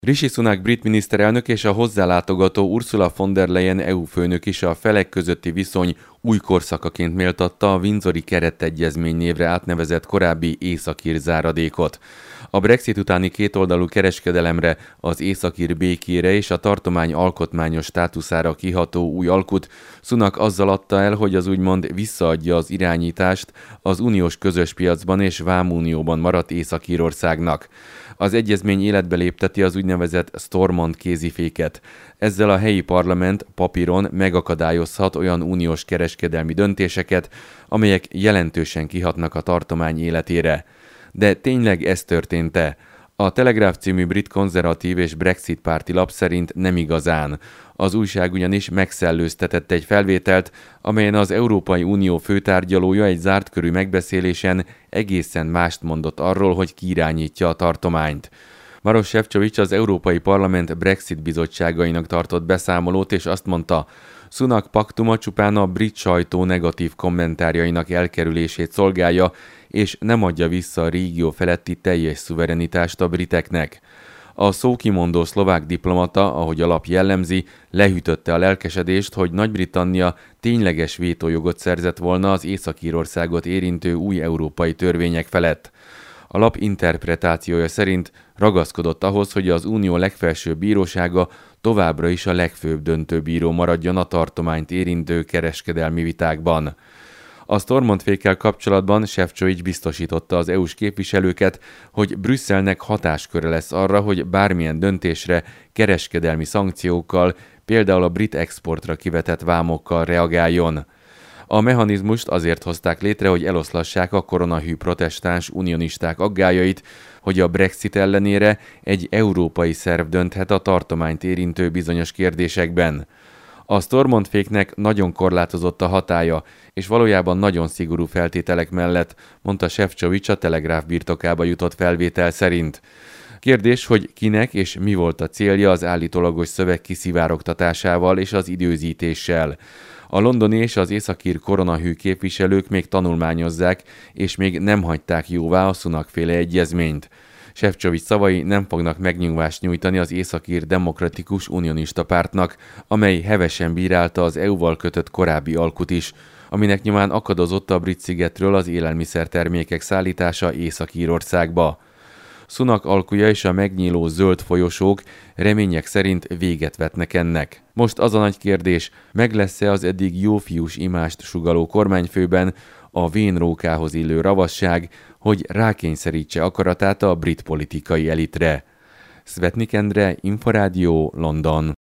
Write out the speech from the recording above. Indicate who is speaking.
Speaker 1: Rishi Sunak brit miniszterelnök és a hozzálátogató Ursula von der Leyen EU főnök is a felek közötti viszony új korszakaként méltatta a Windsori keretegyezmény névre átnevezett korábbi északír záradékot. A Brexit utáni kétoldalú kereskedelemre, az északír békére és a tartomány alkotmányos státuszára kiható új alkut Sunak azzal adta el, hogy az úgymond visszaadja az irányítást az uniós közös piacban és vámunióban maradt Észak-Írországnak. Az egyezmény életbe lépteti az úgynevezett Stormont kéziféket. Ezzel a helyi parlament papíron megakadályozhat olyan uniós kereskedelmi döntéseket, amelyek jelentősen kihatnak a tartomány életére. De tényleg ez történt-e? A Telegraph című brit konzervatív és Brexit párti lap szerint nem igazán. Az újság ugyanis megszellőztetett egy felvételt, amelyen az Európai Unió főtárgyalója egy zárt körű megbeszélésen egészen mást mondott arról, hogy ki irányítja a tartományt. Maroš Šefčovič az Európai Parlament Brexit bizottságainak tartott beszámolót, és azt mondta, Sunak paktuma csupán a brit sajtó negatív kommentárjainak elkerülését szolgálja, és nem adja vissza a régió feletti teljes szuverenitást a briteknek. A szókimondó szlovák diplomata, ahogy a lap jellemzi, lehűtötte a lelkesedést, hogy Nagy-Britannia tényleges vétójogot szerzett volna az Észak-Írországot érintő új európai törvények felett. A lap interpretációja szerint ragaszkodott ahhoz, hogy az unió legfelsőbb bírósága továbbra is a legfőbb döntőbíró maradjon a tartományt érintő kereskedelmi vitákban. A Stormont-fékkel kapcsolatban Šefčovič biztosította az EU-s képviselőket, hogy Brüsszelnek hatásköre lesz arra, hogy bármilyen döntésre kereskedelmi szankciókkal, például a brit exportra kivetett vámokkal reagáljon. A mechanizmust azért hozták létre, hogy eloszlassák a koronahű protestáns unionisták aggályait, hogy a Brexit ellenére egy európai szerv dönthet a tartományt érintő bizonyos kérdésekben. A Stormont-féknek nagyon korlátozott a hatálya, és valójában nagyon szigorú feltételek mellett, mondta Šefčovič a Telegraph birtokába jutott felvétel szerint. Kérdés, hogy kinek és mi volt a célja az állítólagos szöveg kiszivárogtatásával és az időzítéssel. A londoni és az északír koronahű képviselők még tanulmányozzák, és még nem hagyták jóvá a Sunak-féle egyezményt. Šefčovič szavai nem fognak megnyugvást nyújtani az északír demokratikus unionista pártnak, amely hevesen bírálta az EU-val kötött korábbi alkut is, aminek nyomán akadozott a brit szigetről az élelmiszertermékek szállítása Észak-Írországba. Sunak alkuja és a megnyíló zöld folyosók remények szerint véget vetnek ennek. Most az a nagy kérdés, meg lesz-e az eddig jófiús imást sugalló kormányfőben a vénrókához illő ravasság, hogy rákényszerítse akaratát a brit politikai elitre. Szvetnik Endre, Inforádió, London.